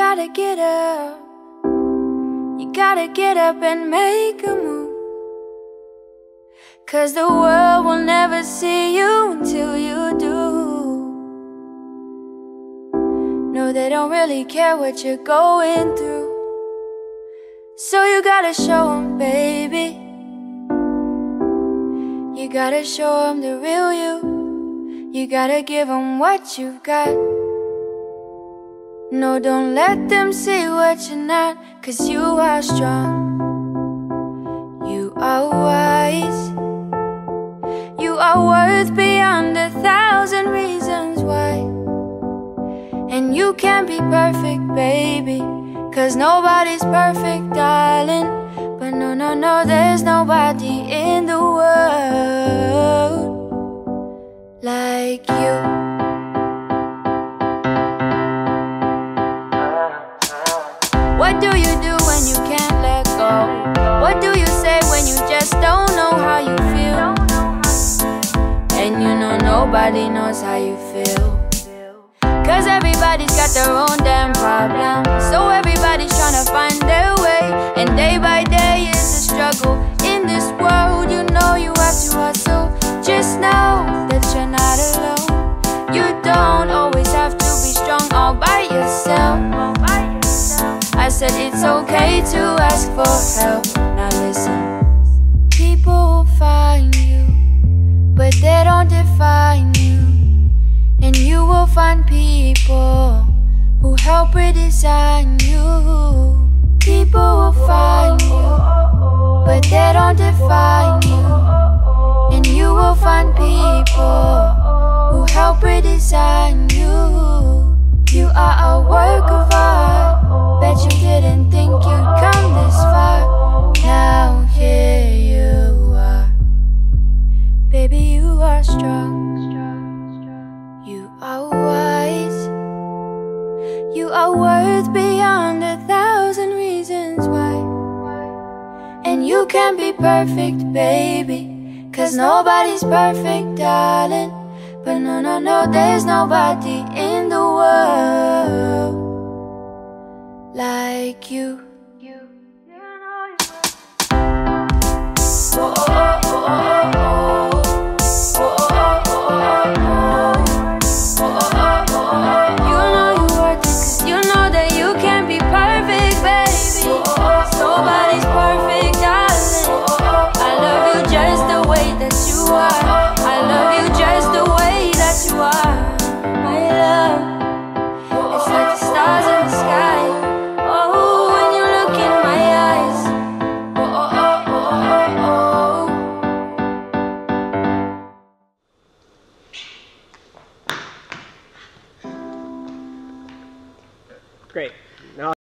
gotta get up. You gotta get up and make a move, 'cause the world will never see you until you do. No, they don't really care what you're going through, so you gotta show them, baby. You gotta show them the real you. You gotta give them what you've got. No, don't let them see what you're not, 'cause you are strong. You are wise. You are worth beyond 1,000 reasons why. And you can't be perfect, baby, 'cause nobody's perfect, darling. But no, no, no, there's nobody in the world like you. What do you do when you can't let go? What do you say when you just don't know how you feel? And you know nobody knows how you feel, 'cause everybody's got their own damn problem. So everybody's trying to find their way, and day by day is a struggle. In this world, you know you have to hustle. Just know that you're not alone. You don't always have to be strong all by yourself. I said it's okay to ask for help. Now listen, people will find you, but they don't define you. And you will find people who help redesign you. People will find you, but they don't define you. And you will find people who help redesign you. You are a work of art. Bet you didn't think you'd come this far. Now here you are. Baby, you are strong. You are wise. You are worth beyond 1,000 reasons why. And you can't be perfect, baby, 'cause nobody's perfect, darling. But no, no, no, there's nobody in the world like you. Oh, oh, oh, oh, oh, oh. Great. Now